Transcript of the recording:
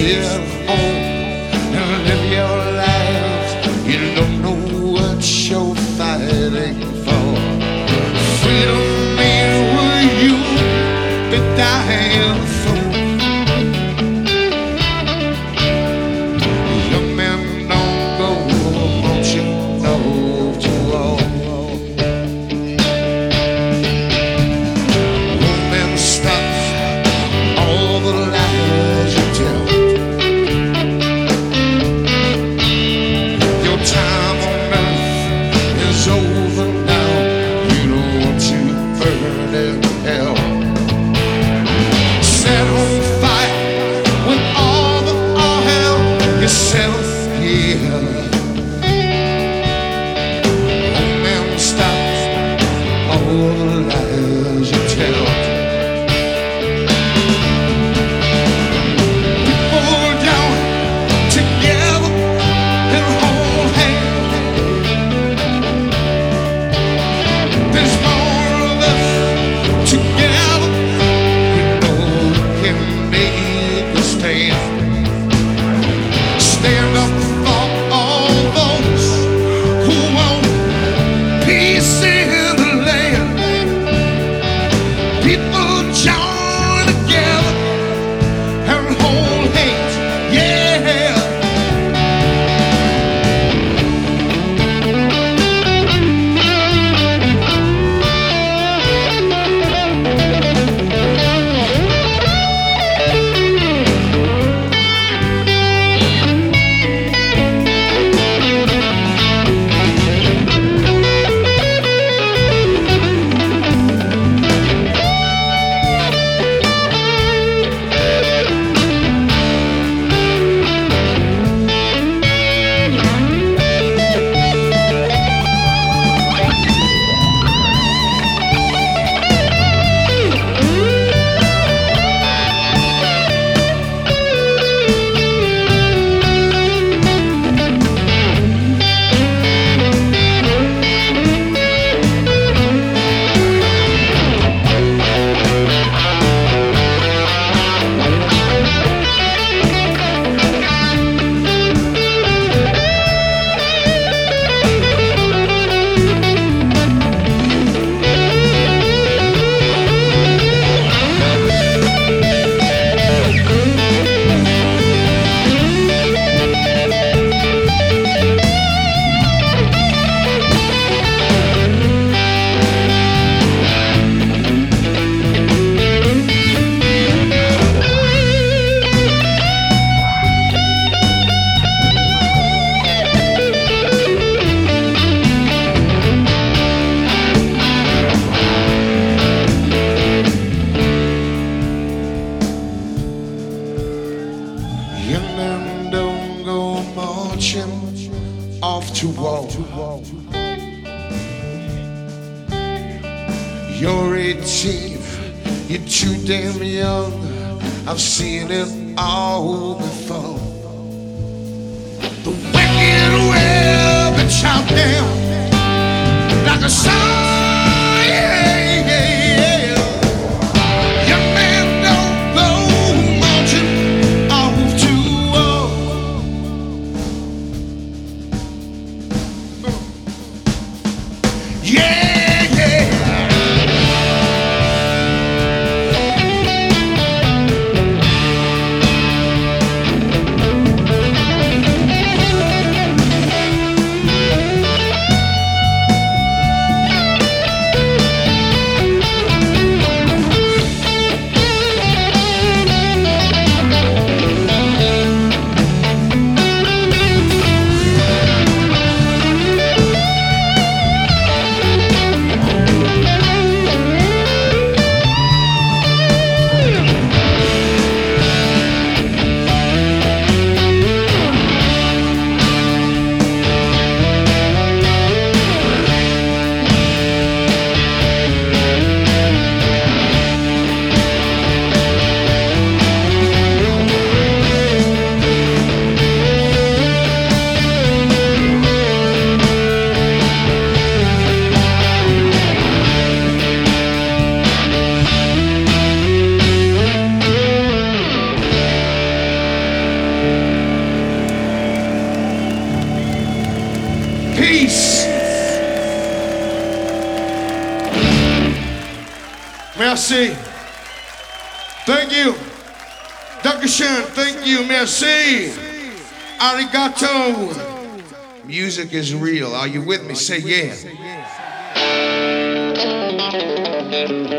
at home and live your lives. You don't know what you're fighting for. Freedom ain't what you be dying for. Young men don't go marching off to war. Women stop all the lies you tell. Your time on earth is over now. You don't want to burn in hell. Set on fire with all the oil yourself here. Women stop all the lies you tell. Pull down together and hold hands. There's more of us together. We know we can make a stand. Stand up for all those who want peace in the land. People join together and hold hands, yeah. Young men don't go marching off to war. You're 18, you're too damn young. I've seen it all before. The wicked will be chopped down like a song. Young men don't go marching off to war. Yeah, yeah. merci. Thank you. Dankeschön, thank you, merci. Arigato. Music is real. Are you with me? Say yeah.